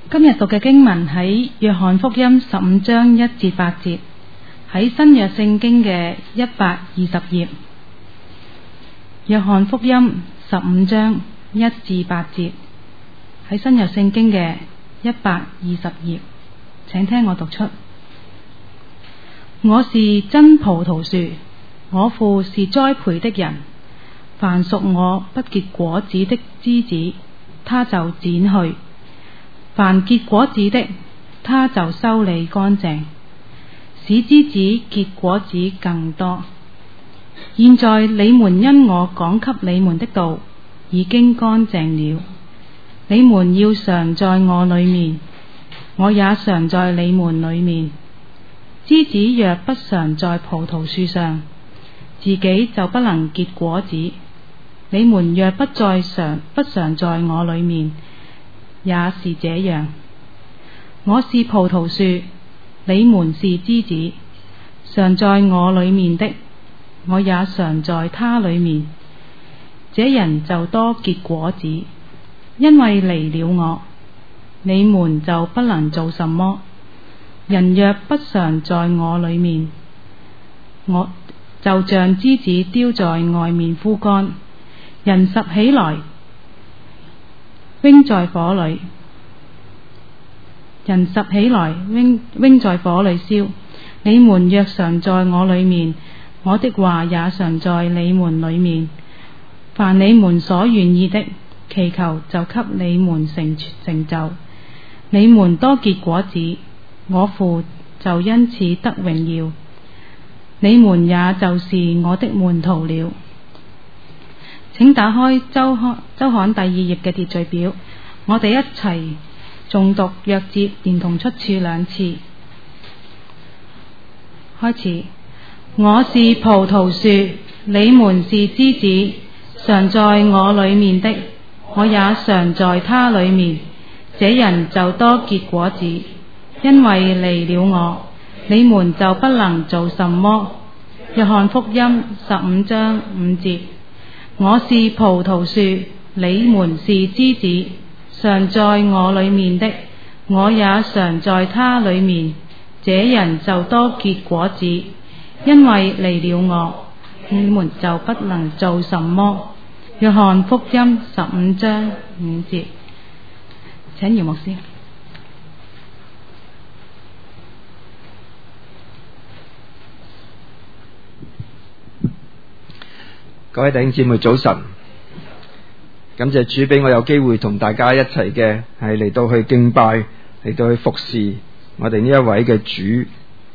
今日讀嘅經文喺約翰福音15章1至8節，喺新約聖經嘅120頁。約翰福音15章1至8節，喺新約聖經嘅120頁，請聽我讀出。我是真葡萄樹，我父是栽培的人。凡屬我不結果子的枝子，他就剪去；凡結果子的，他就修理乾淨，使枝子結果子更多。現在你們因我講給你們的道已經乾淨了，你們要常在我裏面，我也常在你們裏面。枝子若不常在葡萄樹上，自己就不能結果子。你們若不常在我裏面，也是這樣。我是葡萄樹，你們是枝子。常在我裏面的，我也常在他裏面。這人就多結果子，因為離了我，你們就不能做什麼。人若不常在我裏面，我就像枝子丟在外面枯乾。人拾起來，扔在火裏；人拾起來，扔在火裏燒。你們若常在我裏面，我的話也常在你們裏面。凡你們所願意的，祈求就給你們成就。你們多結果子，我父就因此得榮耀。你們也就是我的門徒了。請打開周刊第2頁嘅秩序表，我哋一齊誦讀約節連同出處2次。開始。我是葡萄樹，你們是枝子。常在我裏面的，我也常在他裏面。這人就多結果子，因為離了我，你們就不能做什麼。約翰福音15章5節。我是葡萄樹，你們是枝子。常在我裏面的，我也常在他裏面。這人就多結果子，因為離了我，你們就不能做什麼。約翰福音15章5節。請姚牧師。 各位弟兄姊妹早晨，感謝主俾我有機會同大家一齊嘅係嚟到去敬拜，嚟到去服侍我哋呢一位嘅主。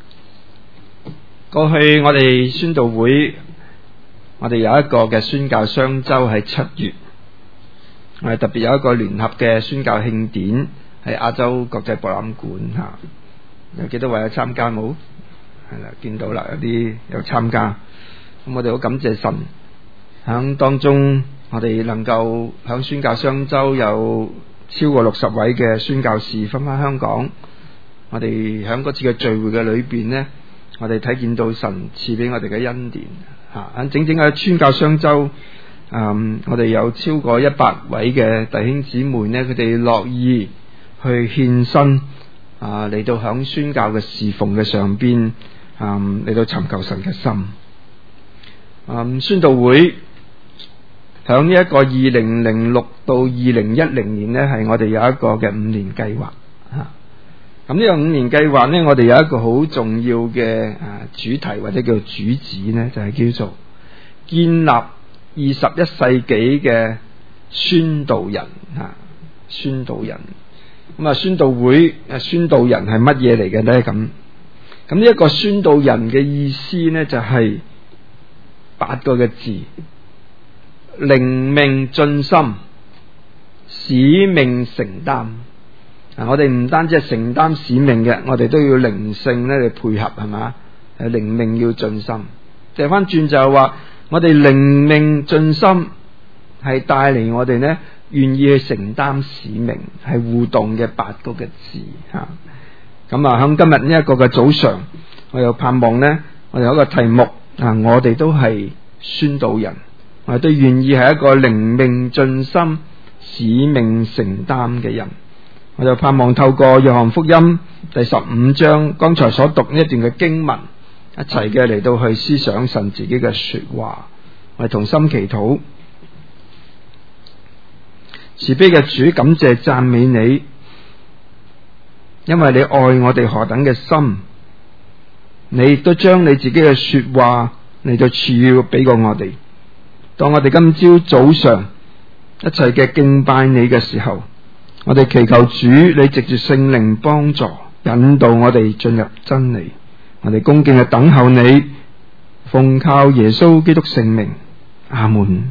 過去我哋宣道會，我哋有一個嘅宣教雙周喺7月，我哋特別有一個聯合嘅宣教慶典喺亞洲國際博覽館吓，有幾多位有參加冇？係啦，見到啦，有啲有參加，咁我哋好感謝神。響當中，我哋能夠響宣教雙周有超過60位嘅宣教士返返香港。我哋響嗰次嘅聚會嘅裏邊呢，我哋睇見到神賜俾我哋嘅恩典吓。喺整整嘅宣教雙周，我哋有超過100位嘅弟兄姊妹呢，佢哋樂意去獻身嚟到響宣教嘅侍奉嘅上邊，嚟到尋求神嘅心。宣道會響呢一個2006到2010年呢，係我哋有一個嘅5年計劃吓。咁呢個5年計劃呢，我哋有一個好重要嘅主題或者叫主旨呢，就係叫做建立21世紀嘅宣道人吓。宣道人咁宣道會宣道人係乜嘢嚟嘅呢？咁呢一個宣道人嘅意思呢，就係8個嘅字：靈命盡心，使命承擔。我哋唔單止係承擔使命嘅，我哋都要靈性咧嚟配合，係嘛？靈命要盡心。掉翻轉就係話，我哋靈命盡心係帶嚟我哋呢願意去承擔使命，係互動嘅8個嘅字吓。咁響今日呢一個嘅早上，我又盼望呢，我哋有一個題目我哋都係宣道人，我哋都願意係一個靈命盡心、使命承擔嘅人。 我就盼望透過約翰福音第15章剛才所讀呢一段嘅經文，一齊嘅嚟到去思想神自己嘅說話。我哋同心祈禱。慈悲嘅主，感謝讚美你，因為你愛我哋何等嘅深，你亦都將你自己嘅說話嚟到賜予俾過我哋。當我哋今朝早上一齊嘅敬拜你嘅時候，我哋祈求主你藉住聖靈幫助引導我哋進入真理。我哋恭敬嘅等候你，奉靠耶穌基督聖名，阿門。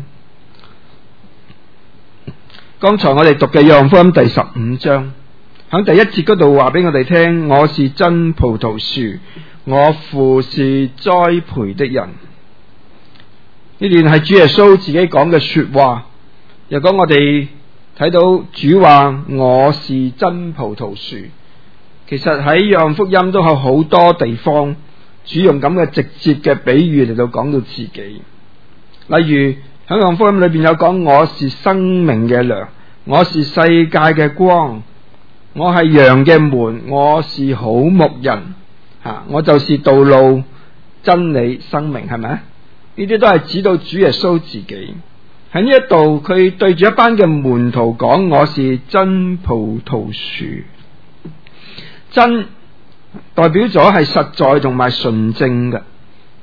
剛才我哋讀嘅約翰福音第15章，喺第1節嗰度話俾我哋聽，我是真葡萄樹，我父是栽培的人。呢段係主耶穌自己講嘅說話。若果我哋睇到主話我是真葡萄樹，其實喺約翰福音都有好多地方主用咁嘅直接嘅比喻嚟到講到自己。例如喺約翰福音裏邊有講，我是生命嘅糧，我是世界嘅光，我係羊嘅門，我是好牧人，我就是道路真理生命，係咪？呢啲都係指到主耶穌自己。喺呢一度佢對住一班嘅門徒講，我是真葡萄樹。真代表咗係實在同埋純正嘅。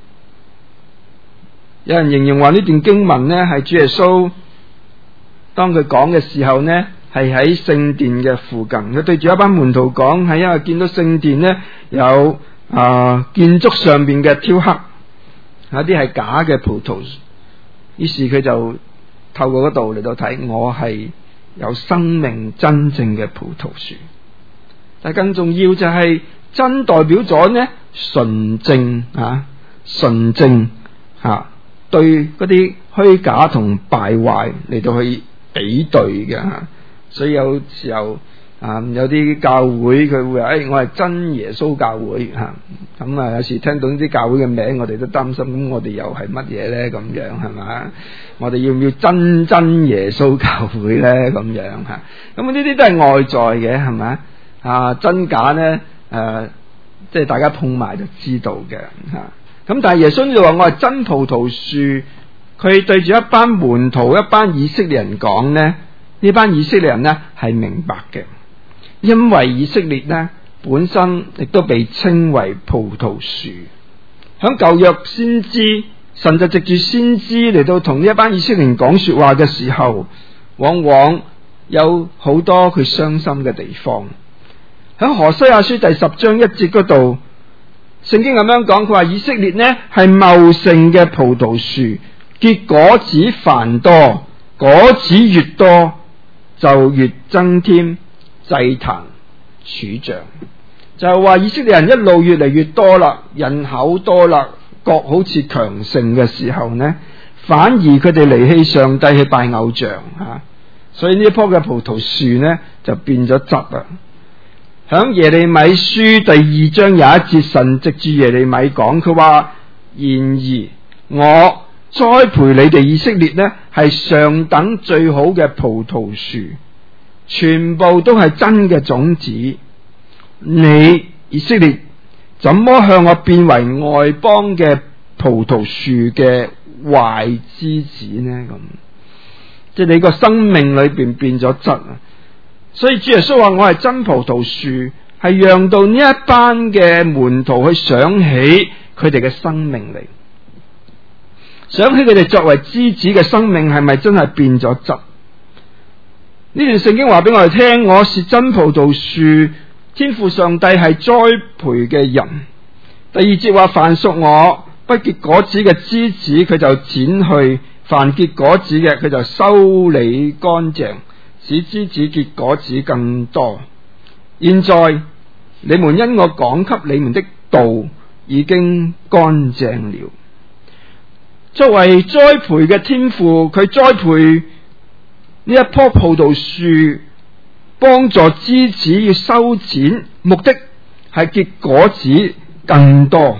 有人形容話呢段經文呢係主耶穌當佢講嘅時候呢係喺聖殿嘅附近，佢對住一班門徒講，係因為見到聖殿呢有建築上邊嘅雕刻，有啲係假嘅葡萄，於是佢就透過嗰度嚟到睇，我係有生命真正嘅葡萄樹。但更重要就係真代表咗呢純正純正對嗰啲虛假同敗壞嚟到去比對嘅。所以有時候有啲教會佢會話我係真耶穌教會咁有時聽到啲教會嘅名，我哋都擔心，咁我哋又係乜嘢咧？咁樣係咪？我哋要唔要真耶穌教會咧？咁樣咁呢啲都係外在嘅，係咪？真假呢即係大家碰埋就知道嘅。咁但係耶穌就話我係真葡萄樹，佢對住一班門徒、一班以色列人講呢，呢班以色列人呢係明白嘅，因為以色列呢本身亦都被稱為葡萄樹。響舊約先知，神就藉住先知嚟到同呢一班以色列人講說話嘅時候，往往有好多佢傷心嘅地方。喺何西阿書第10章1節嗰度，聖經咁樣講，佢話以色列呢係茂盛嘅葡萄樹，結果子繁多，果子越多就越增添祭壇柱像。就係話以色列人一路越嚟越多啦，人口多啦，國好似強盛嘅時候呢，反而佢哋離棄上帝去拜偶像所以呢一棵嘅葡萄樹呢就變咗質啦。響耶利米書第2章有一節，神藉住耶利米講，佢話：然而我栽培你哋以色列呢，係上等最好嘅葡萄樹，全部都係真嘅種子。你以色列怎麼向我變為外邦嘅葡萄樹嘅壞枝子呢？咁即係你個生命裏邊變咗質啊！所以主耶穌話我係真葡萄樹，係讓到呢一班嘅門徒去想起佢哋嘅生命嚟，想起佢哋作為枝子嘅生命係咪真係變咗質？呢段聖經話俾我哋聽，我是真葡萄樹，天父上帝係栽培嘅人。第2節話，凡屬我不結果子嘅枝子，佢就剪去；凡結果子嘅，佢就修理乾淨，使枝子結果子更多。現在你們因我講給你們的道已經乾淨了。作為栽培嘅天父，佢栽培呢一棵葡萄樹，幫助枝子要修剪，目的係結果子更多。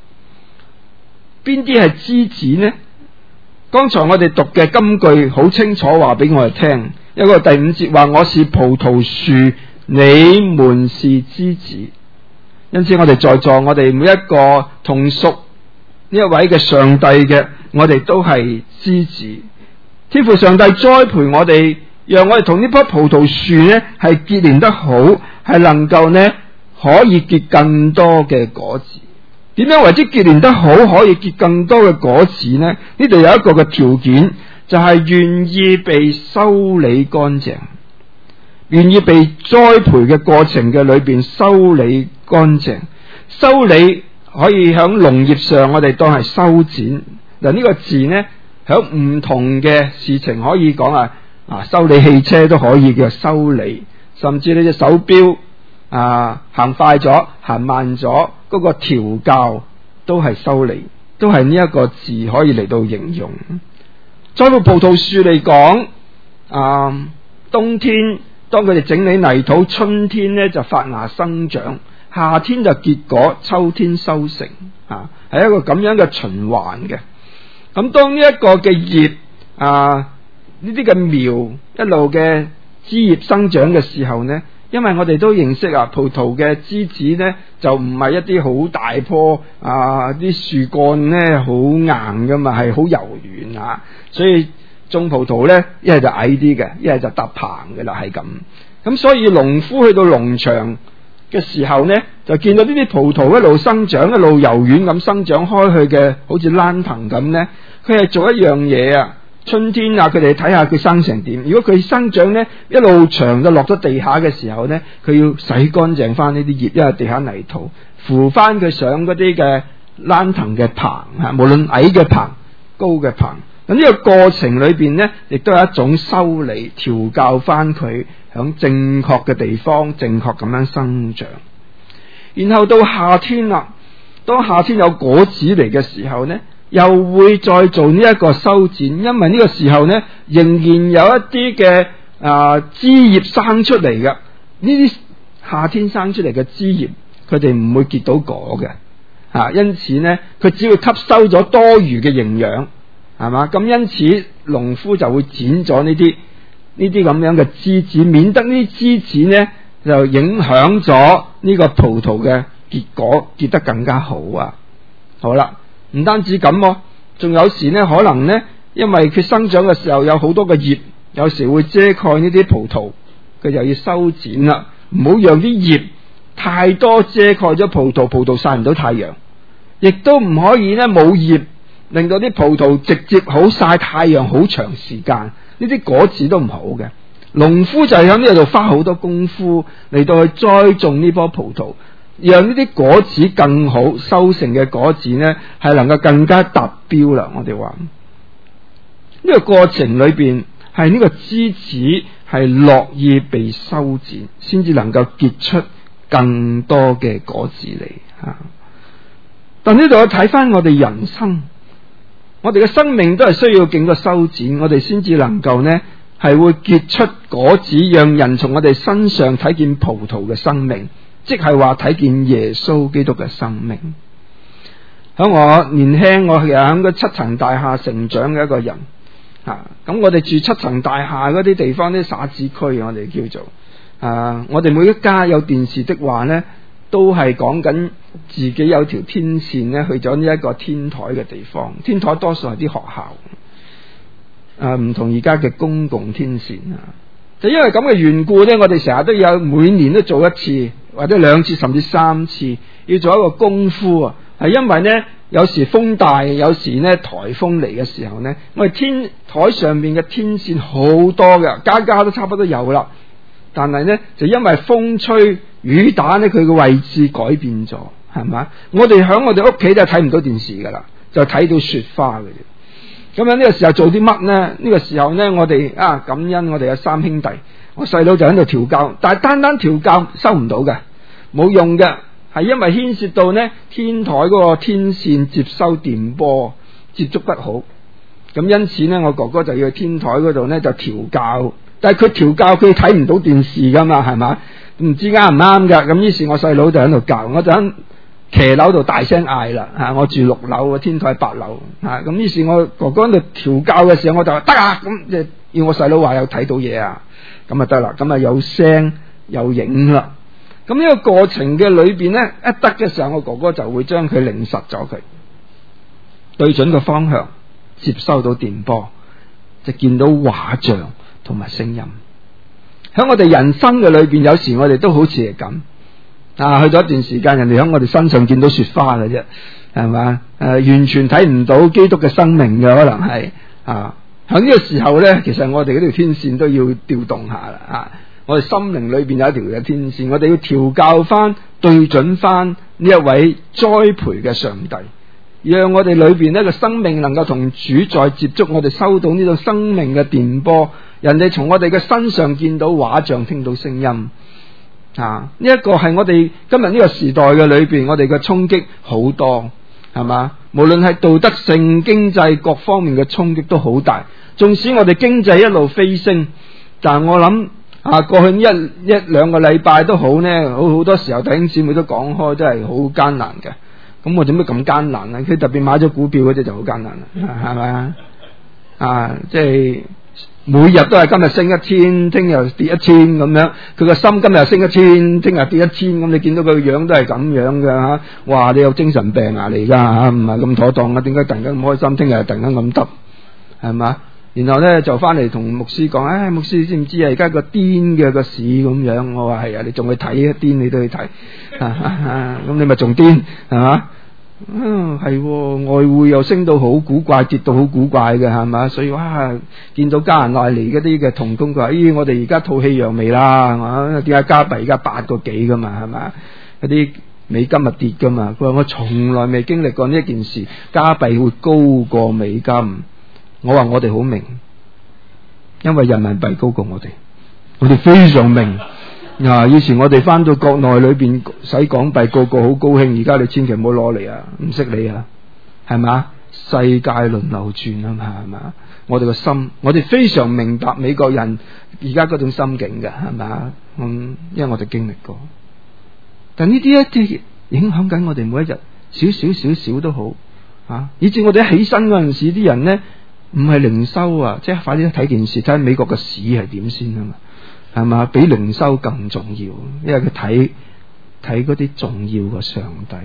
邊啲係枝子呢？剛才我哋讀嘅金句好清楚話俾我哋聽，一個第5節話我是葡萄樹， 你們是枝子。因此我哋在座，我哋每一個同屬呢一位嘅上帝嘅，我哋都係枝子。天父上帝栽培我哋，讓我哋同呢棵葡萄樹呢係結連得好，係能夠呢可以結更多嘅果子。點樣為之結連得好，可以結更多嘅果子呢？呢度有一個嘅條件，就係願意被修理乾淨，願意被栽培嘅過程嘅裏邊修理乾淨。修理可以響農業上我哋當係修剪。嗱，呢個字呢響唔同嘅事情可以講修理汽車都可以叫修理，甚至你隻手錶行快咗行慢咗，嗰個調校都係修理，都係呢一個字可以嚟到形容。栽培葡萄樹嚟講，冬天當佢哋整理泥土，春天呢就發芽生長，夏天就結果，秋天收成，係一個咁樣嘅循環嘅。咁當呢一個嘅葉呢啲嘅苗一路嘅枝葉生長嘅時候呢，因為我哋都認識葡萄嘅枝子呢就唔係一啲好大棵啲樹幹呢好硬噶嘛，係好柔軟所以種葡萄呢一係就矮啲嘅，一係就搭棚嘅啦，係咁。咁所以農夫去到農場嘅時候呢，就見到呢啲葡萄一路生長，一路柔軟咁生長開去嘅，好似蘭藤咁呢，佢係做一樣嘢春天佢哋睇下佢生成點。如果佢生長呢一路長就落咗地下嘅時候呢，佢要洗乾淨翻呢啲葉，因為地下泥土扶翻佢上嗰啲嘅蘭藤嘅棚，無論矮嘅棚高嘅棚。咁呢個過程裏邊呢，亦都係一種修理調教翻佢響正確嘅地方正確咁樣生長。然後到夏天啦，當夏天有果子嚟嘅時候呢，又會再做呢一個修剪，因為呢個時候呢仍然有一啲嘅枝葉生出嚟嘅，呢啲夏天生出嚟嘅枝葉佢哋唔會結到果嘅，因此呢佢只會吸收咗多餘嘅營養，係嘛？咁因此農夫就會剪咗呢啲咁樣嘅枝子，免得呢啲枝子呢就影響咗呢個葡萄嘅結果結得更加好好啦，唔單止咁仲有時呢可能呢，因為佢生長嘅時候有好多嘅葉，有時會遮蓋呢啲葡萄，佢就要修剪啦，唔好讓啲葉太多遮蓋咗葡萄，葡萄曬唔到太陽，亦都唔可以呢冇葉，令到啲葡萄直接好曬太陽好長時間，呢啲果子都唔好嘅。農夫就係喺呢度花好多功夫嚟到去栽種呢棵葡萄，讓呢啲果子更好，收成嘅果子呢係能夠更加達標啦。我哋話呢個過程裏邊係呢個枝子係樂意被修剪，先至能夠結出更多嘅果子嚟。但呢度我睇翻我哋人生，我哋嘅生命都係需要經過修剪，我哋先至能夠呢係會結出果子，讓人從我哋身上睇見葡萄嘅生命，即係話睇見耶穌基督嘅生命。喺我年輕，我係喺個七層大廈成長嘅一個人，咁我哋住七層大廈嗰啲地方，啲徙置區我哋叫做，我哋每一家有電視的話呢，都係講緊自己有條天線呢去咗呢一個天台嘅地方，天台多數係啲學校，唔同而家嘅公共天線就因為咁嘅緣故呢，我哋成日都有每年都做一次或者2次甚至3次，要做一個功夫係因為呢有時風大，有時呢颱風嚟嘅時候呢，我哋天台上面嘅天線好多嘅，家家都差不多有啦，但係呢就因為風吹雨打呢，佢嘅位置改變咗，係咪？我哋喺我哋屋企就睇唔到電視噶啦，就睇到雪花嘅啫。咁樣呢個時候做啲乜呢？呢個時候呢，我哋感恩我哋有3兄弟，我細佬就喺度調教，但係單單調教收唔到嘅，冇用嘅，係因為牽涉到呢天台嗰個天線接收電波接觸不好，咁因此呢，我哥哥就要去天台嗰度呢就調教，但係佢調教佢睇唔到電視噶嘛，係嘛？唔知啱唔啱噶，咁於是我細佬就喺度教，我就喺騎樓度大聲嗌啦，我住6樓，天台8樓，咁於是我哥哥喺度調教嘅時候，我就話得啊，咁即係要我細佬話有睇到嘢咁啊得啦，咁啊有聲有影啦。咁呢個過程嘅裏邊咧，一得嘅時候，我哥哥就會將佢擰實咗佢，對準個方向，接收到電波，就見到畫像同埋聲音。喺我哋人生嘅裏邊，有時我哋都好似係咁啊，去咗一段時間，人哋喺我哋身上見到雪花嘅啫，係嘛？完全睇唔到基督嘅生命嘅，可能係啊。喺呢個時候咧，其實我哋嗰條天線都要調動下啦啊！我哋心靈裏邊有一條嘅天線，我哋要調教翻、對準翻呢一位栽培嘅上帝，讓我哋裏邊呢個生命能夠同主再接觸，我哋收到呢種生命嘅電波，人哋從我哋嘅身上見到畫像，聽到聲音啊！呢一個係我哋今日呢個時代嘅裏邊，我哋嘅衝擊好多，係嘛？無論係道德性、經濟各方面嘅衝擊都好大。縱使我哋經濟一路飛升，但係我諗啊，過去一兩個禮拜都好呢，好多時候弟兄姊妹都講開，真係好艱難嘅。咁我做咩咁艱難咧？佢特別買咗股票嗰隻就好艱難啦，係咪啊？即係每日都係今日升1000，聽日跌1000咁樣。佢個心今日升1000，聽日跌1000，咁你見到佢個樣都係咁樣嘅吓。哇！你有精神病啊？你而家吓唔係咁妥當啊？點解突然間咁開心？聽日突然間咁得，係嘛？然後咧就翻嚟同牧師講，牧師你知唔知啊？而家個癲嘅個市咁樣，我話係啊，你仲去睇癲，你都去睇，咁你咪仲癲係嘛？係外匯又升到好古怪，跌到好古怪嘅係嘛？所以哇，見到加人內嚟嗰啲嘅同工，佢話：咦，我哋而家吐氣揚眉啦，點解加幣而家8個幾噶嘛？係嘛？嗰啲美金咪跌噶嘛？佢話我從來未經歷過呢一件事，加幣會高過美金。我話我哋好明，因為人民幣高過我哋非常明。以前我哋翻到國內裏邊使港幣，個個好高興，而家你千祈唔好攞嚟啊，唔識你啊，係嘛？世界輪流轉啊嘛，係嘛？我哋個心，我哋非常明白美國人而家嗰種心境嘅，係嘛？因為我哋經歷過，但呢啲一啲影響緊我哋每一日，少少都好啊，以至我哋一起身嗰陣時，啲人呢。唔係靈修啊，即係快啲睇件事，睇下美國嘅市係點先啊嘛，係嘛？比靈修更重要，因為佢睇嗰啲重要嘅上帝。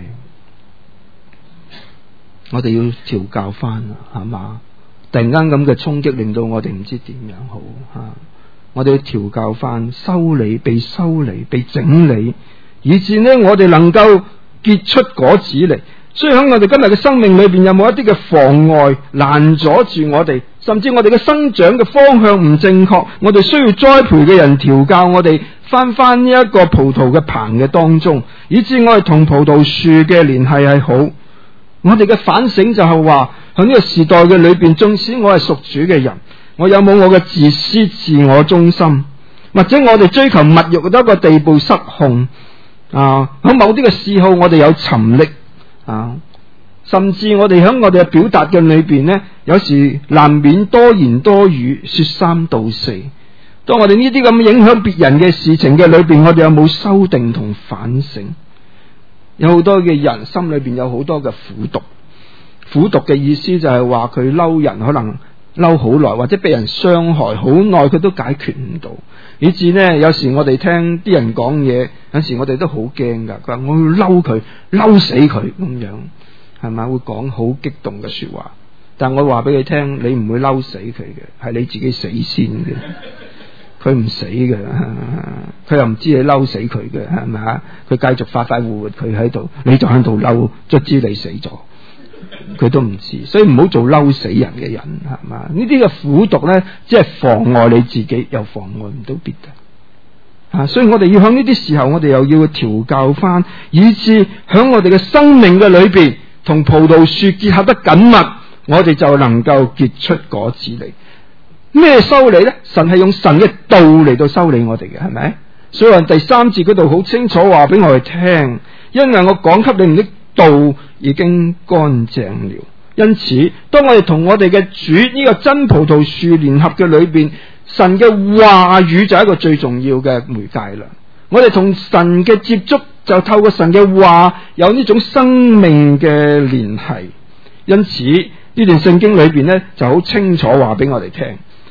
我哋要調教翻啊，係嘛？突然間咁嘅衝擊令到我哋唔知點樣好啊！我哋要調教翻，修理、被修理、被整理，以至呢我哋能夠結出果子嚟。所以喺我哋今日嘅生命裏邊，有冇一啲嘅妨礙攔阻住我哋，甚至我哋嘅生長嘅方向唔正確，我哋需要栽培嘅人調教我哋翻呢一個葡萄嘅棚嘅當中，以致我哋同葡萄樹嘅聯繫係好。我哋嘅反省就係話，喺呢個時代嘅裏邊，縱使我係屬主嘅人，我有冇我嘅自私自我中心，或者我哋追求物欲到一個地步失控啊？喺某啲嘅嗜好，我哋有沉溺。甚至我哋喺我哋嘅表達嘅裏邊呢，有時難免多言多語，說三道四。當我哋呢啲咁影響別人嘅事情嘅裏邊，我哋有冇修訂同反省？有好多嘅人心裏邊有好多嘅苦毒，苦毒嘅意思就係話佢嬲人，可能嬲好耐，或者被人傷害好耐，佢都解決唔到，以至呢，有時我哋聽啲人講嘢，有時我哋都好驚噶。佢話我要嬲佢，嬲死佢咁樣，係咪？會講好激動嘅說話，但我話俾佢聽，你唔會嬲死佢嘅，係你自己死先嘅。佢唔死嘅，佢又唔知你嬲死佢嘅，係咪啊？佢繼續快快活活，佢喺度，你就喺度嬲，卒之你死咗。佢都唔知，所以唔好做嬲死人嘅人，係嘛？呢啲嘅苦毒呢，即係妨礙你自己，又妨礙唔到別人。所以我哋要喺呢啲時候，我哋又要調教翻，以致喺我哋嘅生命嘅裏邊，同葡萄樹結合得緊密，我哋就能夠結出果子嚟。咩修理呢？神係用神嘅道嚟到修理我哋嘅，係咪？所以話第3節嗰度好清楚話俾我哋聽，因為我講給你們的道已經乾淨了。因此當我哋同我哋嘅主呢個真葡萄樹聯合嘅裏邊，神嘅話語就係一個最重要嘅媒介啦。我哋同神嘅接觸就透過神嘅話有呢種生命嘅聯繫。因此呢段聖經裏邊呢就好清楚話俾我哋聽，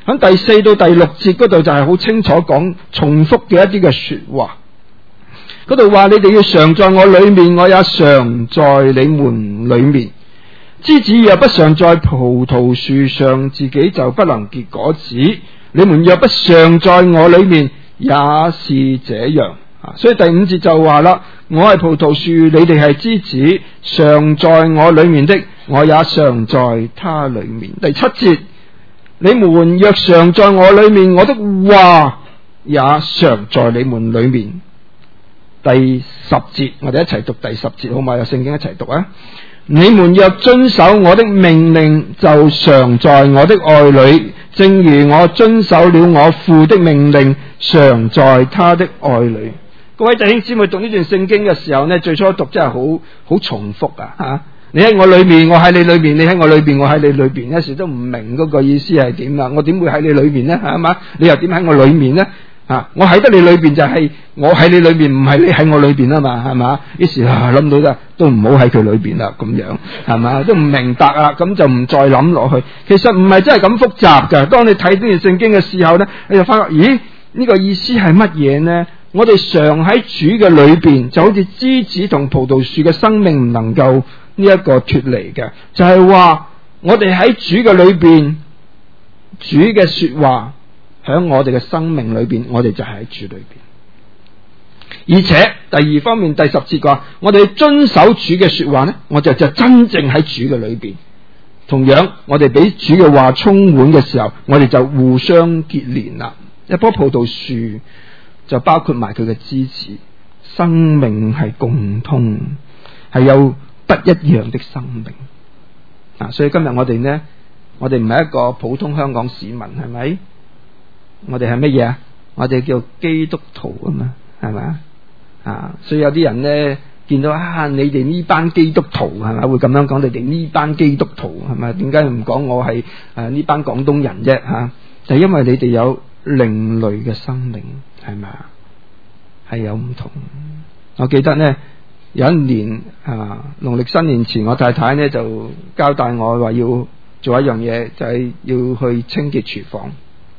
喺第4到第6節嗰度就係好清楚講重複嘅一啲嘅說話。嗰度話你哋要常在我裏面，我也常在你們裏面。枝子若不常在葡萄樹上，自己就不能結果子。你們若不常在我裏面，也是這樣。所以第5節就話啦，我係葡萄樹，你哋係枝子，常在我裏面的，我也常在他裏面。第7節，你們若常在我裏面，我的話也常在你們裏面。第10節，我哋一齊讀第10節好嘛？有聖經一齊讀啊！你們若遵守我的命令，就常在我的愛裏，正如我遵守了我父的命令，常在他的愛裏。各位弟兄姊妹，讀呢段聖經嘅時候呢，最初讀真係好重複啊！你喺我裏面，我喺你裏面；你喺我裏面，我喺你裏面。有時都唔明嗰個意思係點啦，我點會喺你裏面呢？係嘛？你又點喺我裏面呢？我喺得你裏邊就係我喺你裏邊，唔係你喺我裏邊啊嘛，係嘛？於是諗到啦，都唔好喺佢裏邊啦，咁樣係嘛？都唔明白啦，咁就唔再諗落去。其實唔係真係咁複雜噶。當你睇呢段聖經嘅時候呢，你就發覺，咦？呢個意思係乜嘢呢？我哋常喺主嘅裏邊，就好似枝子同葡萄樹嘅生命唔能夠呢一個脫離嘅，就係話我哋喺主嘅裏邊，主嘅說話。喺我哋嘅生命裏邊，我哋就喺主裏邊。而且第二方面，第10節話，我哋遵守主嘅說話呢，我就真正喺主嘅裏邊。同樣，我哋俾主嘅話充滿嘅時候，我哋就互相結連啦。一棵葡萄樹就包括埋佢嘅枝子，生命係共通，係有不一樣的生命。所以今日我哋呢，我哋唔係一個普通香港市民，係咪？我哋係乜嘢啊？我哋叫基督徒啊嘛，係咪啊？所以有啲人呢，見到你哋呢班基督徒係咪會咁樣講？你哋呢班基督徒係咪？點解唔講我係呢班廣東人啫？就係因為你哋有另類嘅生命，係咪啊？係有唔同。我記得呢，有一年農曆新年前，我太太呢就交代我話要做一樣嘢，就係要去清潔廚房。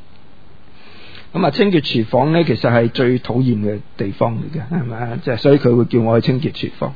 清潔廚房呢，其實係最討厭嘅地方嚟嘅，係咪？即係所以佢會叫我去清潔廚房，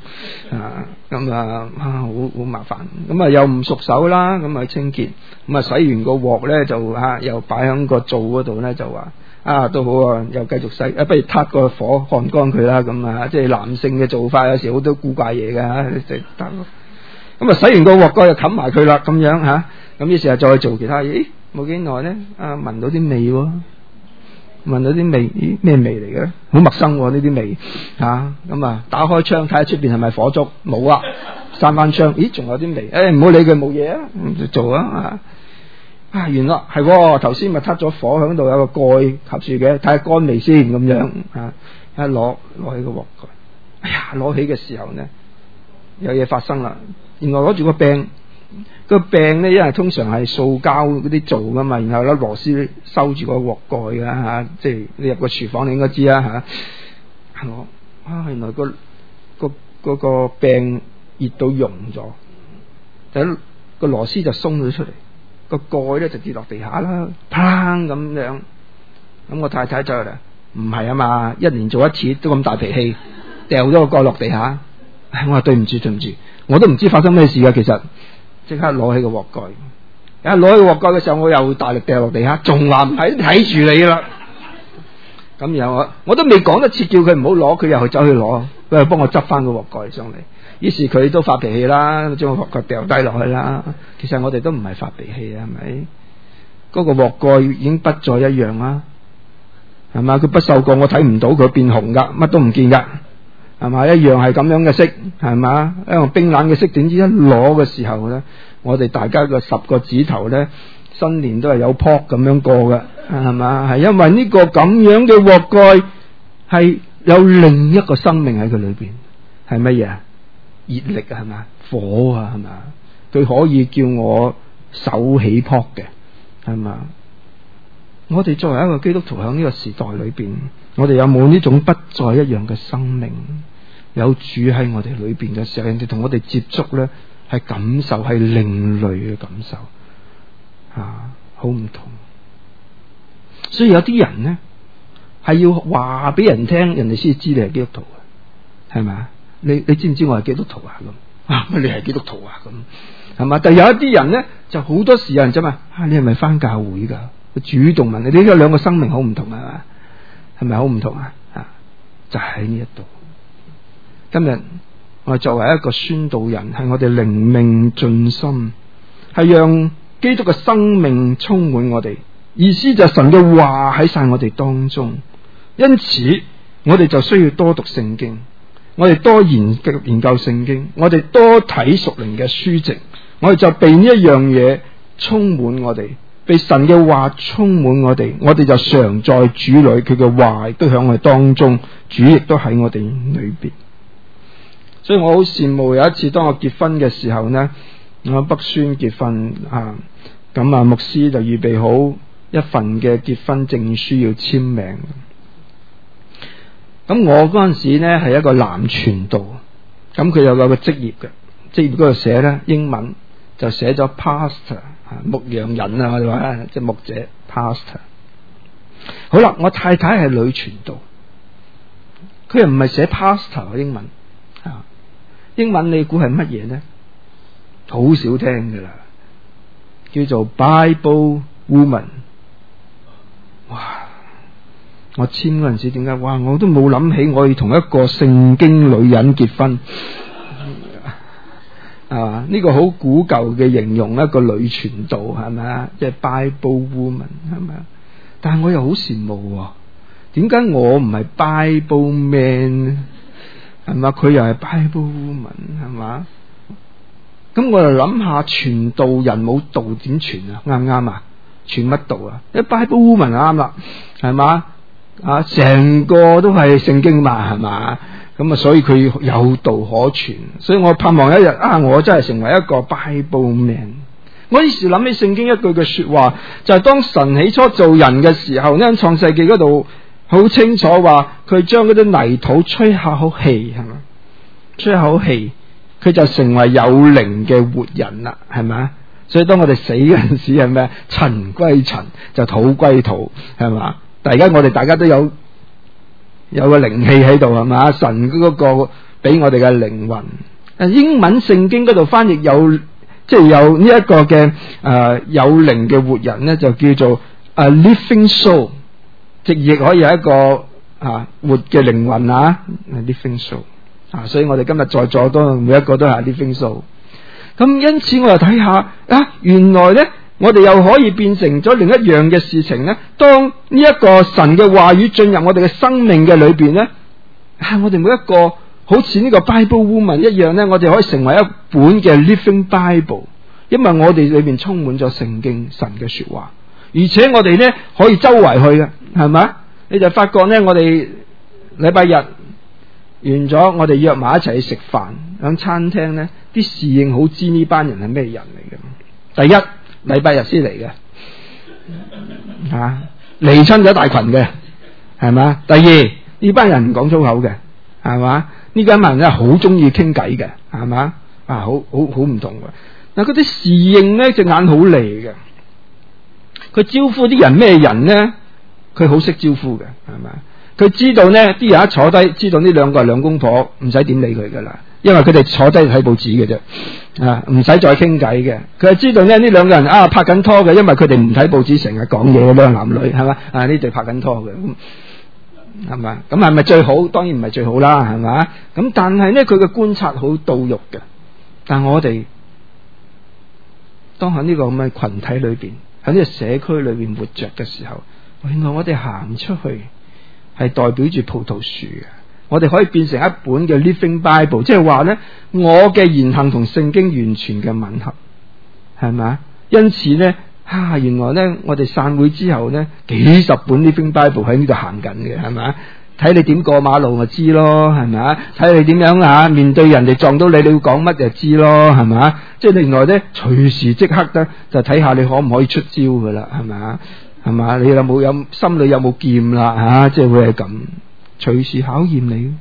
好麻煩。又唔熟手啦，咁去清潔，洗完個鑊呢，就又擺喺個灶嗰度呢，就話都好啊，又繼續洗，不如撻個火烘乾佢啦，即係男性嘅做法，有時好多古怪嘢嘅即係得。洗完個鑊蓋就冚埋佢啦，咁樣咁於是又再做其他嘢。冇幾耐呢，聞到啲味喎。聞到啲味，咦，咩味嚟嘅？好陌生呢啲味打開窗睇下出邊係咪火燭？冇啊，閂翻窗，咦，仲有啲味，唔好理佢，冇嘢啊，就做啊。原來係頭先咪撻咗火響度，有個蓋合住嘅，睇下乾未先咁樣一攞起個鑊蓋，攞起嘅時候呢，有嘢發生啦。原來攞住個柄。個柄呢，因為通常係塑膠嗰啲做噶嘛，然後咧螺絲收住個鑊蓋噶即係你入個廚房你應該知啦原來個柄熱到溶咗，個螺絲就鬆咗出嚟，個蓋咧就跌落地下啦，砰咁樣。咁我太太就嚟，唔係啊嘛，一年做一次都咁大脾氣，掉咗個蓋落地下。我話對唔住，我都唔知發生咩事噶，其實。即刻攞起個鑊蓋，攞起個鑊蓋嘅時候，我又大力掉落地下，仲話唔係睇住你啦。咁然後我都未講得切，叫佢唔好攞，佢又去走去攞，佢又幫我執翻個鑊蓋上嚟。於是佢都發脾氣啦，將個鑊蓋掉低落去啦。其實我哋都唔係發脾氣啊，係咪？嗰個鑊蓋已經不再一樣啦，係嘛？佢不鏽鋼，我睇唔到佢變紅噶，乜都唔見噶。係嘛，一樣係咁樣嘅色，係嘛，一樣冰冷嘅色。點知一攞嘅時候咧，我哋大家個10個指頭咧，新年都係有撲咁樣過嘅，係嘛？係因為呢個咁樣嘅鑊蓋係有另一個生命喺佢裏邊，係乜嘢啊？熱力啊，係嘛？火啊，係嘛？佢可以叫我手起撲嘅，係嘛？我哋作為一個基督徒喺呢個時代裏邊，我哋有冇呢種不再一樣嘅生命？有主喺我哋裏邊嘅時候，人哋同我哋接觸呢，係感受係另類嘅感受，好唔同。 所以有啲人呢，係要話俾人聽，人哋先知你係基督徒嘅，係咪？你知唔知我係基督徒啊？咁你係基督徒啊？咁係嘛？但係有一啲人呢，就好多時有人就問你係咪返教會噶？佢主動問你，呢兩個生命好唔同係嘛？係咪好唔同啊？就喺呢一度。今日我哋作為一個宣道人，係我哋靈命盡心，係讓基督嘅生命充滿我哋。意思就係神嘅話喺晒我哋當中，因此我哋就需要多讀聖經，我哋多研究聖經，我哋多睇屬靈嘅書籍，我哋就被呢一樣嘢充滿我哋，被神嘅話充滿我哋，我哋就常在主裏，佢嘅話亦都響我哋當中，主亦都喺我哋裏邊。所以我好羨慕，有一次當我結婚嘅時候呢，我北宣結婚咁牧師就預備好一份嘅結婚證書要簽名。咁我嗰陣時呢係一個男傳道，咁佢有個職業嘅，職業嗰度寫呢英文就寫咗 pastor， 牧羊人啊，我哋話即係牧者 pastor。好啦，我太太係女傳道，佢又唔係寫 pastor 英文英文你估係乜嘢呢？好少聽噶啦，叫做 Bible Woman。哇！我簽嗰陣時點解？哇！我都冇諗起我要同一個聖經女人結婚呢個好古舊嘅形容一個女傳道係咪啊？即係 Bible Woman 係咪啊？但係我又好羨慕，點解我唔係 Bible Man 呢？係嘛？佢又係 Bible Woman 係嘛？咁我就諗下，傳道人冇道點傳啊？啱唔啱啊？傳乜道啊？一 Bible Woman 啱啦，係嘛？成個都係聖經嘛，係嘛？咁所以佢有道可傳。所以我盼望一日我真係成為一個 Bible Man。我於是諗起聖經一句嘅說話，就係當神起初造人嘅時候呢，創世記嗰度好清楚話，佢將嗰啲泥土吹下口氣，係嘛？吹口氣，佢就成為有靈嘅活人啦，係咪？所以當我哋死嗰陣時係咩？塵歸塵，就土歸土，係嘛？但而家我哋大家都有個靈氣喺度，係嘛？神嗰個俾我哋嘅靈魂。英文聖經嗰度翻譯有，即係有呢一個嘅有靈嘅活人呢，就叫做a living soul。直譯可以係一個活嘅靈魂living soul 所以我哋今日在座都每一個都係 living soul。咁因此我又睇下原來呢，我哋又可以變成咗另一樣嘅事情呢。當呢一個神嘅話語進入我哋嘅生命嘅裏邊呢，我哋每一個好似呢個 Bible Woman 一樣呢，我哋可以成為一本嘅 living Bible， 因為我哋裏邊充滿咗聖經神嘅說話，而且我哋呢可以周圍去嘅，係咪？你就發覺呢，我哋禮拜日完咗，我哋約埋一齊去食飯，喺餐廳呢啲侍應好知呢班人係咩人嚟嘅。第一，禮拜日先嚟嘅，嚟親咗大群嘅，係咪？第二，呢班人唔講粗口嘅，係嘛？呢班人真係好中意傾偈嘅，係嘛？好唔同嘅。嗱，嗰啲侍應呢隻眼好利嘅，佢招呼啲人咩人呢？佢好識招呼嘅，係咪？佢知道呢啲人一坐低，知道呢兩個係兩公婆，唔使點理佢噶啦，因為佢哋坐低睇報紙嘅啫，唔使再傾偈嘅。佢係知道呢兩個人拍緊拖嘅，因為佢哋唔睇報紙，成日講嘢嘅兩男女，係嘛？呢對拍緊拖嘅，係咪？咁係咪最好？當然唔係最好啦，係咪？咁但係呢，佢嘅觀察好到肉嘅。但我哋當喺呢個咁嘅群體裏邊，喺呢個社區裏邊活着嘅時候，原來我哋行出去係代表住葡萄樹嘅，我哋可以變成一本嘅 Living Bible， 即係話呢，我嘅言行同聖經完全嘅吻合，係咪？因此呢，原來呢，我哋散會之後呢，幾十本 Living Bible 喺呢度行緊嘅，係咪？睇你點過馬路咪知咯，係咪？睇你點樣面對人哋撞到你，你會講乜就知咯，係咪？即係原來呢，隨時即刻呢，就睇下你可唔可以出招噶啦，係咪？係嘛？你有心裏有冇劍啦？即係會係咁，隨時考驗你。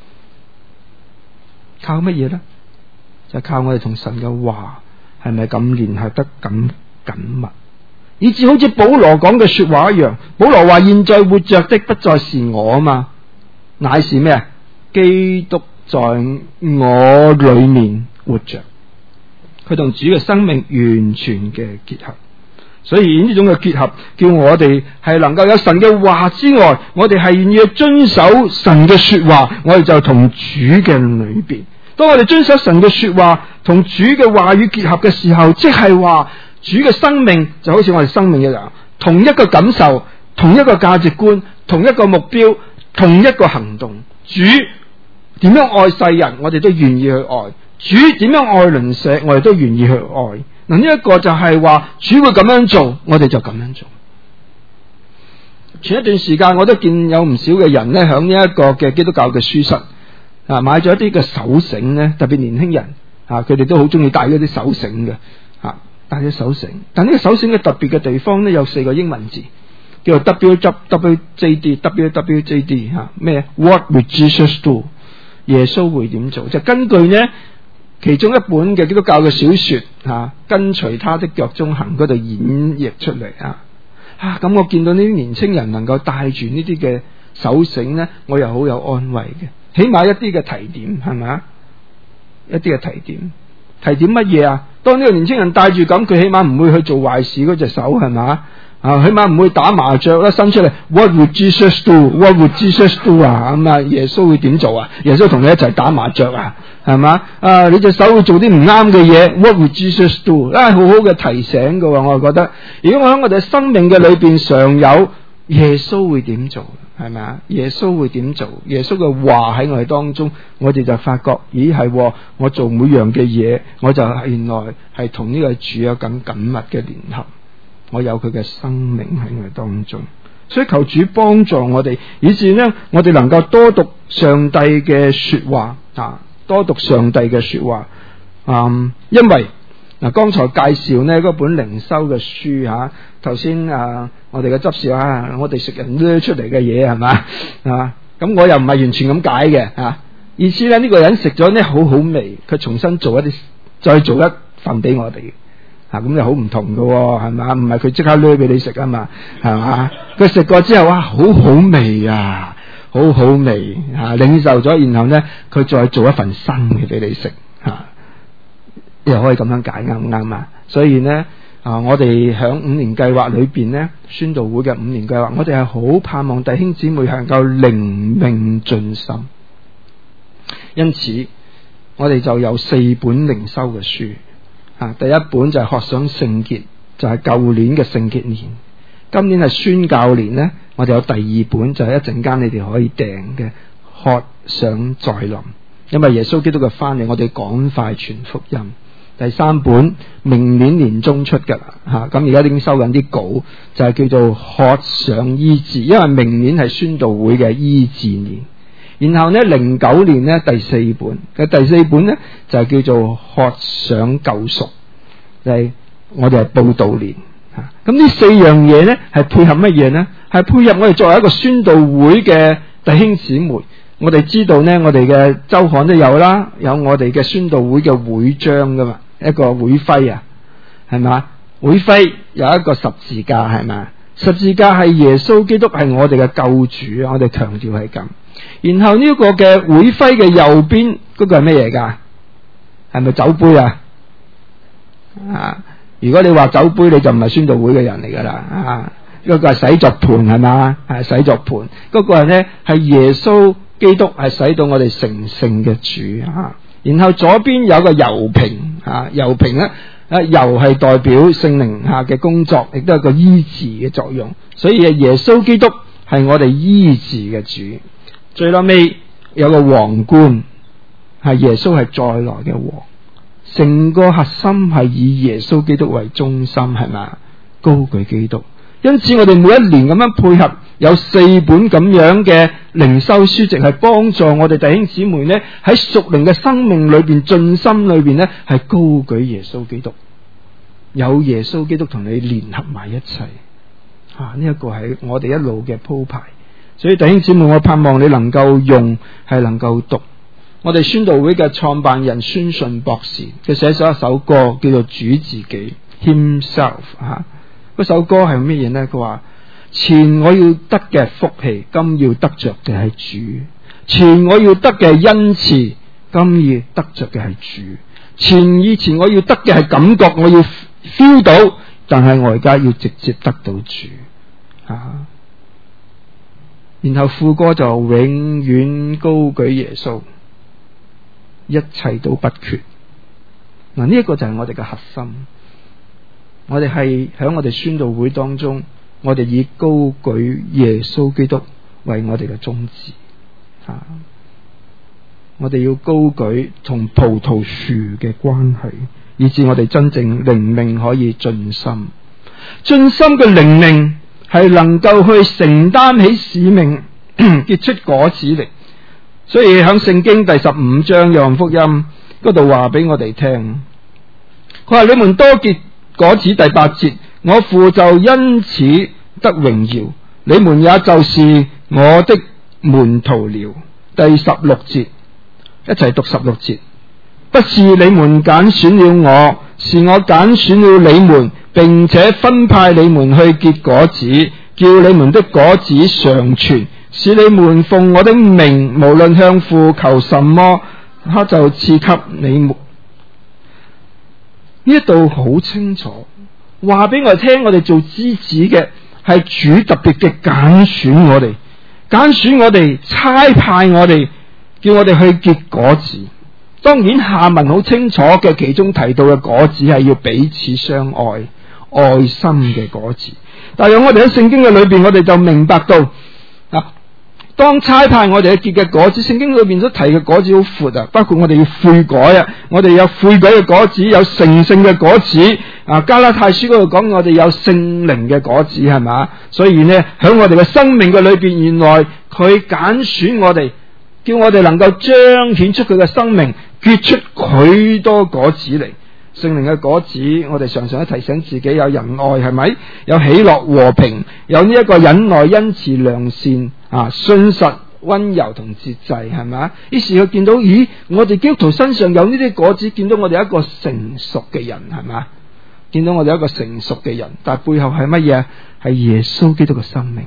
靠乜嘢咧？就靠我哋同神嘅話係咪咁聯繫得咁緊密？ 以至好似保羅講嘅說話一樣。保羅話現在活着的不再是我啊嘛，乃是咩啊？基督在我裏面活着。佢同主嘅生命完全嘅結合。所以呢種嘅結合叫我哋係能夠有神嘅話之外，我哋係願意遵守神嘅說話，我哋就同主嘅裏邊。當我哋遵守神嘅說話同主嘅話語結合嘅時候，即係話主嘅生命就好似我哋生命一樣，同一個感受，同一個價值觀，同一個目標，同一個行動。主點樣愛世人，我哋都願意去愛；主點樣愛鄰舍，我哋都願意去愛。嗱，呢一個就係話主會咁樣做，我哋就咁樣做。前一段時間我都見有唔少嘅人咧，響呢一個嘅基督教嘅書室啊，買咗一啲嘅手繩咧，特別年輕人啊，佢哋都好中意戴嗰啲手繩嘅啊，戴啲手繩。但呢個手繩嘅特別嘅地方咧，有4個英文字，叫做 WWJD 吓，咩 What would Jesus do？ 耶穌會點做？就根據呢其中一本嘅基督教嘅小說跟隨他的腳蹤行嗰度演繹出嚟咁我見到呢啲年青人能夠帶住呢啲嘅手繩呢，我又好有安慰嘅，起碼一啲嘅提點係咪？一啲嘅提點乜嘢啊？當呢個年青人帶住咁，佢起碼唔會去做壞事嗰隻手係咪？起碼唔會打麻雀啦，伸出嚟 What would Jesus do？ What would Jesus do 咁耶穌會點做啊？耶穌同你一齊打麻雀係嘛？你隻手會做啲唔啱嘅嘢 What would Jesus do？ 好好嘅提醒㗎，我覺得如果我喺我哋生命嘅裏邊常有耶穌會點做係咪？耶穌會點做？耶穌嘅話喺我哋當中，我哋就發覺咦係我做每樣嘅嘢，我就原來係同呢個主有更緊密嘅聯合。我有佢嘅生命喺我哋當中，所以求主幫助我哋，以至呢我哋能夠多讀上帝嘅說話多讀上帝嘅說話因為剛才介紹呢嗰本靈修嘅書頭先我哋嘅執事我哋食人掠出嚟嘅嘢係嘛咁我又唔係完全咁解嘅意思呢個人食咗呢好好味，佢重新再做一份俾我哋。咁就好唔同㗎係嘛？唔係佢即刻掠俾你食啊嘛，係嘛？佢食過之後好好味好好味領受咗，然後呢佢再做一份新嘅俾你食又可以咁樣解，啱唔啱啊？所以呢我哋響5年計劃裏邊呢，宣道會嘅5年計劃，我哋係好盼望弟兄姊妹能夠靈命進心，因此我哋就有4本靈修嘅書。第一本就係學想聖潔，就係舊年嘅聖潔年。今年係宣教年呢，我哋有第2本，就係一陣間你哋可以訂嘅學想再臨，因為耶穌基督嘅翻嚟，我哋趕快傳福音。第3本明年年中出㗎啦咁而家已經收緊啲稿，就係叫做學想醫治，因為明年係宣道會嘅醫治年。然後呢09年呢第4本嘅第4本呢就係叫做學想救贖，就係我哋係佈道年咁呢4樣嘢呢係配合乜嘢呢？係配合我哋作為一個宣道會嘅弟兄姊妹，我哋知道呢我哋嘅周刊都有啦，有我哋嘅宣道會嘅會章噶嘛，一個會徽係嘛？會徽有一個十字架係嘛？十字架係耶穌基督係我哋嘅救主，我哋強調係咁。然後呢個嘅會徽嘅右邊嗰個係咩嘢噶？係咪酒杯如果你話酒杯，你就唔係宣道會嘅人嚟噶啦嗰個係洗濯盤係嘛？係洗濯盤嗰個呢係耶穌基督係使到我哋成聖嘅主然後左邊有個油瓶油瓶呢油係代表聖靈嘅工作，亦都有個醫治嘅作用，所以耶穌基督係我哋醫治嘅主。最後尾有個皇冠，係耶穌係再來嘅王，成個核心係以耶穌基督為中心係咪？高舉基督。因此我哋每一年咁樣配合，有4本咁樣嘅靈修書籍，係幫助我哋弟兄姊妹呢喺屬靈嘅生命裏邊、進心裏邊呢係高舉耶穌基督，有耶穌基督同你聯合埋一齊呢一個係我哋一路嘅鋪排。所以弟兄姊妹，我盼望你能夠用，係能夠讀。我哋宣道會嘅創辦人宣信博士，佢寫咗一首歌叫做主自己 Himself 嗰首歌係乜嘢呢？佢話前我要得嘅福氣，今要得着嘅係主；前我要得嘅恩賜，今要得着嘅係主；以前我要得嘅係感覺，我要 feel 到，但係我而家要直接得到主啊！然後副歌就永遠高舉耶穌，一切都不缺。嗱，呢一個就係我哋嘅核心。我哋係喺我哋宣道會當中，我哋以高舉耶穌基督為我哋嘅宗旨啊！我哋要高舉同葡萄樹嘅關係，以致我哋真正靈命可以進深。進深嘅靈命係能夠去承擔起使命，結出果子嚟。所以喺聖經第15章約翰福音嗰度話俾我哋聽，佢話你們多結果子，第8節，我父就因此得榮耀，你們也就是我的門徒了。第16節，一齊讀16節，不是你們揀選了我，是我揀選了你們，並且分派你們去結果子，叫你們的果子常存，使你們奉我的名，無論向父求什麼，他就賜給你們。呢一度好清楚，話俾我哋聽，我哋做枝子嘅係主特別嘅揀選我哋，揀選我哋，差派我哋，叫我哋去結果子。當然下文好清楚嘅，其中提到嘅果子係要彼此相愛，愛心嘅果子。但係我哋喺聖經嘅裏邊，我哋就明白到當差派我哋去結嘅果子，聖經裏邊所提嘅果子好闊啊，包括我哋要悔改啊，我哋有悔改嘅果子，有成聖嘅果子啊。加拉太書嗰度講我哋有聖靈嘅果子，係咪？所以呢，喺我哋嘅生命嘅裏邊，原來佢揀選我哋，叫我哋能夠彰顯出佢嘅生命，結出許多果子嚟。聖靈嘅果子，我哋常常都提醒自己，有仁愛，係咪？有喜樂和平，有呢一個忍耐、恩慈、良善啊，信實、溫柔同節制，係咪？於是佢見到，咦，我哋基督徒身上有呢啲果子，見到我哋一個成熟嘅人，係咪？見到我哋一個成熟嘅人，但係背後係乜嘢？係耶穌基督嘅生命。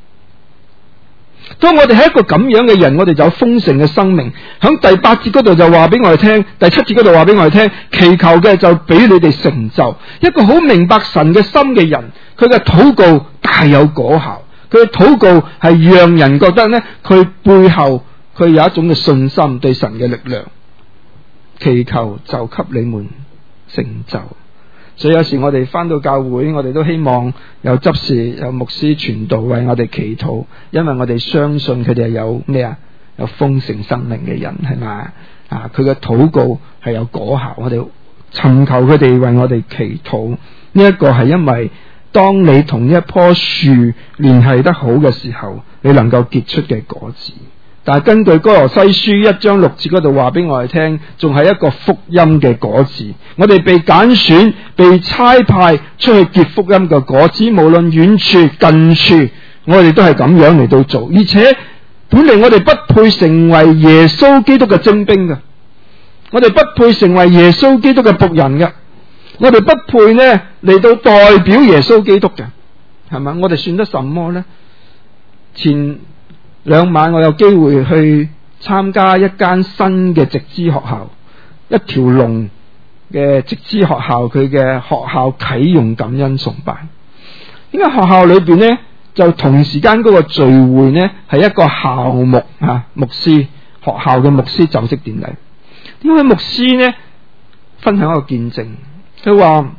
當我哋係一個咁樣嘅人，我哋就有豐盛嘅生命。響第8節嗰度就話俾我哋聽，第7節嗰度話俾我哋聽，祈求嘅就俾你哋成就。一個好明白神嘅心嘅人，佢嘅禱告大有果效。佢嘅禱告係讓人覺得呢，佢背後佢有一種嘅信心，對神嘅力量。祈求就給你們成就。所以有時我哋翻到教會，我哋都希望有執事、有牧師傳道為我哋祈禱，因為我哋相信佢哋係有咩啊？有豐盛生命嘅人，係咪啊？佢嘅禱告係有果效，我哋尋求佢哋為我哋祈禱。呢一個係因為當你同一棵樹聯繫得好嘅時候，你能夠結出嘅果子。但係根據哥羅西書1章6節嗰度話俾我哋聽，仲係一個福音嘅果子。我哋被揀選、被差派出去結福音嘅果子，無論遠處近處，我哋都係咁樣嚟到做。而且本嚟我哋不配成為耶穌基督嘅精兵嘅，我哋不配成為耶穌基督嘅僕人嘅，我哋不配呢嚟到代表耶穌基督嘅，係咪？我哋算得什麼呢？前2晚我有機會去參加一間新嘅直資學校，一條龍嘅直資學校，佢嘅學校啟用感恩崇拜。呢間學校裏邊呢，就同時間嗰個聚會呢係一個校牧牧師，學校嘅牧師就職典禮。呢位牧師呢分享一個見證，佢話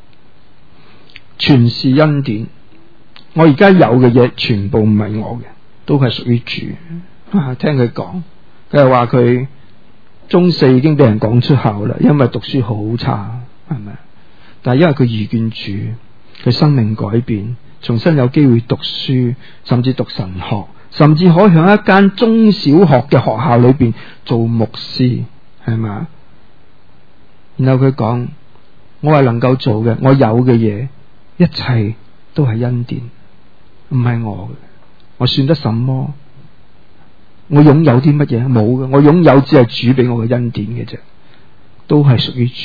全是恩典，我而家有嘅嘢全部唔係我嘅，都係屬於主。聽佢講，佢係話佢中4已經俾人趕出校啦，因為讀書好差，係咪？但係因為佢遇見主，佢生命改變，重新有機會讀書，甚至讀神學，甚至可以喺一間中小學嘅學校裏邊做牧師，係咪？然後佢講，我係能夠做嘅，我有嘅嘢，一切都係恩典，唔係我嘅。我算得什麼？我擁有啲乜嘢？冇嘅，我擁有只係主俾我嘅恩典嘅啫，都係屬於主。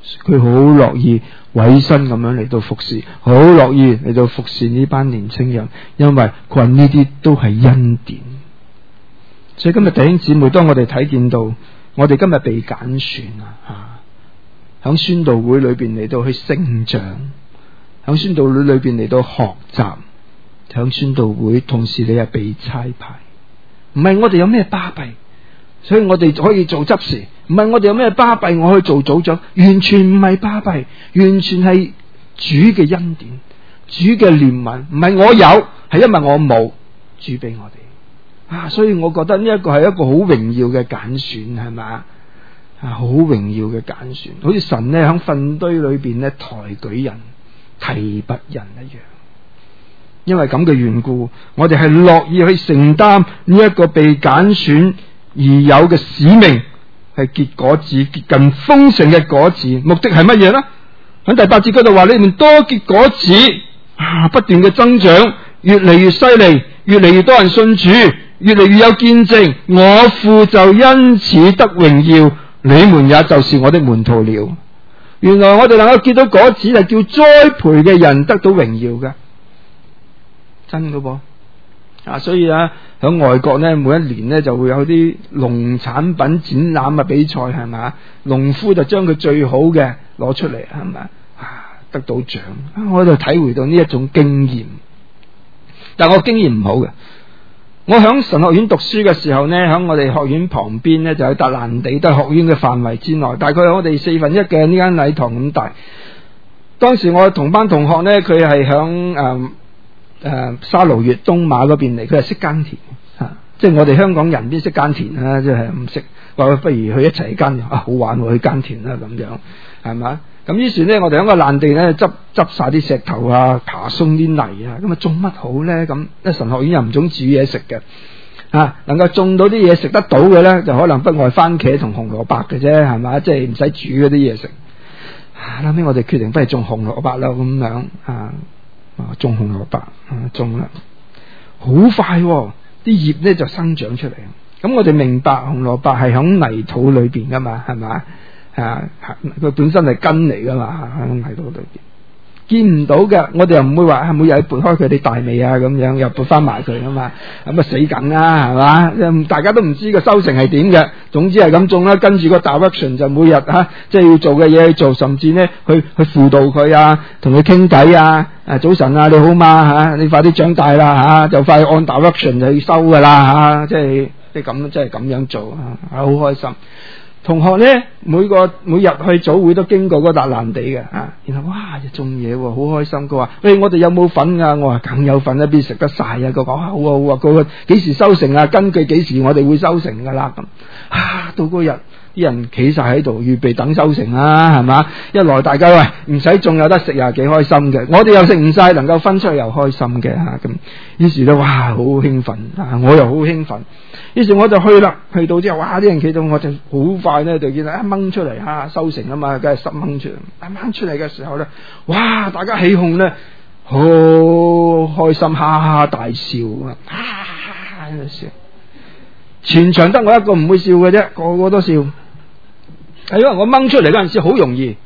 佢好樂意委身咁樣嚟到服侍，好樂意嚟到服侍呢班年青人，因為佢話呢啲都係恩典。所以今日弟兄姊妹，當我哋睇見到我哋今日被揀選響宣道會裏邊嚟到去成長，響宣道會裏邊嚟到學習，響宣道會同時你係被差派，唔係我哋有咩巴閉，所以我哋可以做執事，唔係我哋有咩巴閉我可以做組長，完全唔係巴閉，完全係主嘅恩典，主嘅憐憫，唔係我有，係因為我冇，主俾我哋所以我覺得呢一個係一個好榮耀嘅揀選，係咪好榮耀嘅揀選，好似神咧喺糞堆裏邊咧抬舉人，提拔人一樣。因為咁嘅緣故，我哋係樂意去承擔呢一個被揀選而有嘅使命，係結果子，結近豐盛嘅果子。目的係乜嘢呢？喺第8節嗰度話，你們多結果子，不斷嘅增長，越嚟越犀利，越嚟越多人信主，越嚟越有見證，我父就因此得榮耀，你們也就是我的門徒了。原來我哋能夠結到果子，係叫栽培嘅人得到榮耀嘅，真㗎噃。所以喺外國呢，每一年呢就會有啲農產品展覽比賽，係咪？農夫就將佢最好嘅攞出嚟，係咪？得到獎。我就體會到呢一種經驗，但我經驗唔好嘅。我響神學院讀書嘅時候呢，響我哋學院旁邊呢，就喺達蘭地，都係學院嘅範圍之內，大概我哋1/4嘅呢間禮堂咁大。當時我同班同學呢，佢係響沙勞越東馬嗰邊嚟，佢係識耕田即係我哋香港人邊識耕田啦，即係唔識，話不如去一齊耕田好玩去耕田啦咁樣，係咪？咁於是呢，我哋喺個爛地呢，執晒啲石頭爬鬆啲泥咁種乜好呢？咁神學院又唔種煮嘢食嘅能夠種到啲嘢食得到嘅呢，就可能不外番茄同紅蘿蔔嘅啫，係咪？即係唔使煮嗰啲嘢食。後尾我哋決定不如種紅蘿蔔啦，咁樣種紅蘿蔔種啦，好快啲葉呢就生長出嚟。咁我哋明白紅蘿蔔係響泥土裏邊噶嘛，係咪？佢本身係根嚟噶嘛，喺泥土裏邊見唔到嘅，我哋又唔會話每日撥開佢啲大味咁樣，又撥翻埋佢噶嘛，咁死緊啦，係嘛？大家都唔知個收成係點嘅，總之係咁種啦，跟住個 direction 就每日即係要做嘅嘢去做，甚至呢去輔導佢同佢傾偈早晨你好嘛你快啲長大啦就快按 direction 就要收噶啦即係咁即係咁樣做好開心。同學呢，每日去早會都經過嗰笪爛地嘅然後哇就種嘢好開心。佢話喂，我哋有冇份㗎？我話梗有份啦，邊食得晒佢講好啊好啊，佢話幾時收成根據幾時我哋會收成㗎啦咁。到嗰日啲人企晒喺度預備等收成係嘛？一來大家喂唔使種有得食又幾開心嘅，我哋又食唔晒能夠分出去又開心嘅咁。於是咧哇好興奮我又好興奮。於是我就去啦，去到之後哇啲人企到我就好快咧就見到掹出嚟收成啊嘛，梗係濕掹出嚟。掹出嚟嘅時候咧，哇大家起哄咧，好開心，哈哈大笑喺度笑。全場得我一個唔會笑嘅啫，個個都笑。係因為我掹出嚟嗰陣時好容易，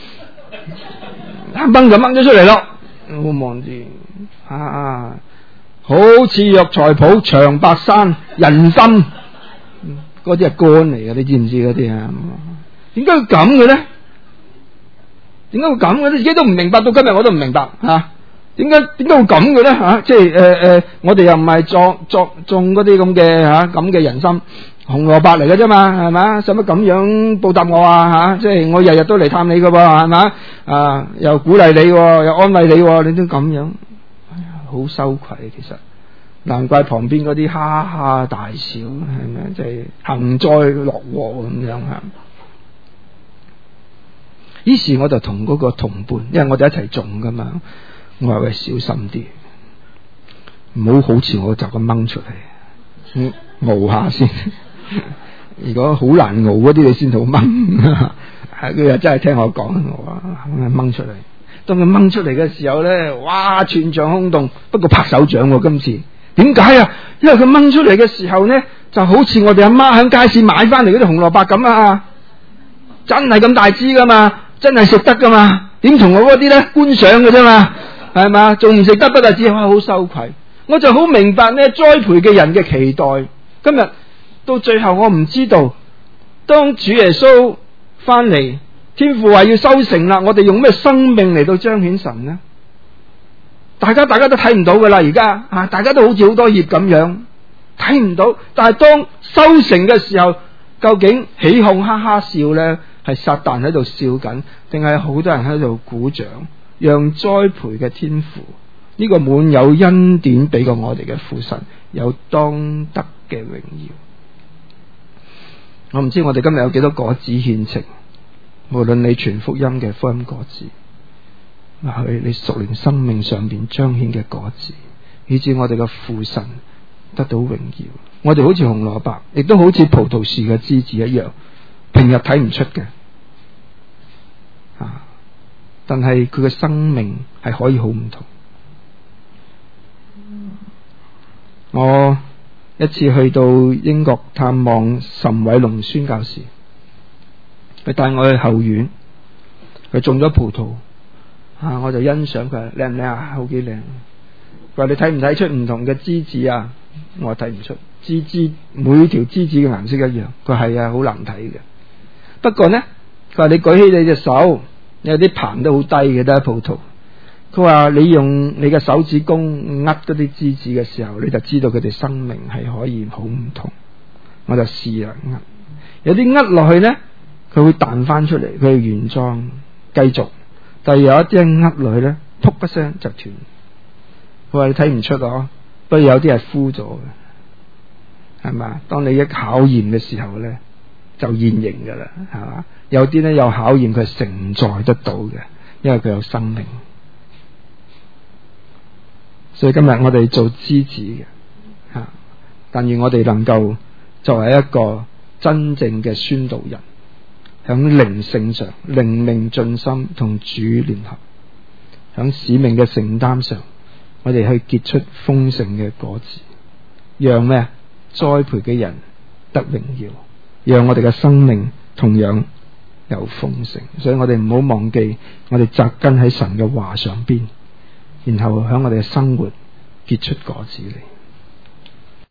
掹就掹咗出嚟咯。我望住好似藥材鋪長白山人參，嗰啲係乾嚟嘅，你知唔知嗰啲點解會咁嘅咧？點解會咁嘅咧？自己都唔明白，到今日我都唔明白點解會咁嘅咧即係我哋又唔係種嗰啲咁嘅人參，紅蘿蔔嚟嘅啫嘛，係咪？使乜咁樣報答我即係我日日都嚟探你㗎噃，係咪？又鼓勵你，又安慰你，你都咁樣。好羞愧，其實難怪旁邊嗰啲哈哈大笑，係咪？即係幸災樂禍咁樣於是我就同嗰個同伴，因為我哋一齊種噶嘛，我話喂小心啲，唔好好似我就咁掹出嚟，熬下先。如果好難熬嗰啲，你先好掹。佢又真係聽我講，我話掹出嚟。當佢掹出嚟嘅時候咧，哇全場轟動，不過拍手掌今次。點解因為佢掹出嚟嘅時候咧，就好似我哋阿媽喺街市買翻嚟嗰啲紅蘿蔔咁真係咁大支噶嘛， 真係食得噶嘛？點同我嗰啲咧觀賞嘅啫嘛，係嘛？仲唔食得不但止，好羞愧。我就好明白呢栽培嘅人嘅期待。今日到最後，我唔知道當主耶穌翻嚟，天父話要收成啦，我哋用咩生命嚟到彰顯神呢？大家都睇唔到噶啦，而家啊，大家都好似好多葉咁樣睇唔到。但係當收成嘅時候，究竟起哄哈哈笑呢？係撒旦喺度笑緊，定係好多人喺度鼓掌，讓栽培嘅天父呢個滿有恩典俾過我哋嘅父神有當得嘅榮耀。我唔知我哋今日有幾多果子獻呈，無論你傳福音嘅福音果子，或許你屬靈生命上邊彰顯嘅果子，以致我哋嘅父神得到榮耀。我哋好似紅蘿蔔，亦都好似葡萄樹嘅枝子一樣，平日睇唔出嘅，但係佢嘅生命係可以好唔同。我一次去到英國探望岑偉龍宣教士，佢帶我去後院，佢種咗葡萄，我就欣賞佢靚唔靚啊，好幾靚。佢話你睇唔睇出唔同嘅枝子啊？我話睇唔出，枝每條枝子嘅顏色一樣。佢係啊，好難睇嘅。不過呢，佢話你舉起你隻手，有啲棚都好低嘅，得葡萄。佢話你用你嘅手指公握嗰啲枝子嘅時候，你就知道佢哋生命係可以好唔同。我就試啦，握有啲握落去呢，佢會彈翻出嚟，佢係原裝繼續。但係有一啲握落去呢，噗一聲就斷。佢話你睇唔出啊，不過有啲係枯咗嘅，係嘛？當你一考驗嘅時候呢，就現形噶啦，係嘛？有啲呢，有考驗佢係承載得到嘅，因為佢有生命。所以今日我哋做枝子嘅，但願我哋能夠作為一個真正嘅宣道人，響靈性上靈命盡心同主聯合，響使命嘅承擔上，我哋去結出豐盛嘅果子，讓咩栽培嘅人得榮耀，讓我哋嘅生命同樣有豐盛。所以我哋唔好忘記，我哋扎根喺神嘅話上邊，然後喺我哋嘅生活結出果子嚟。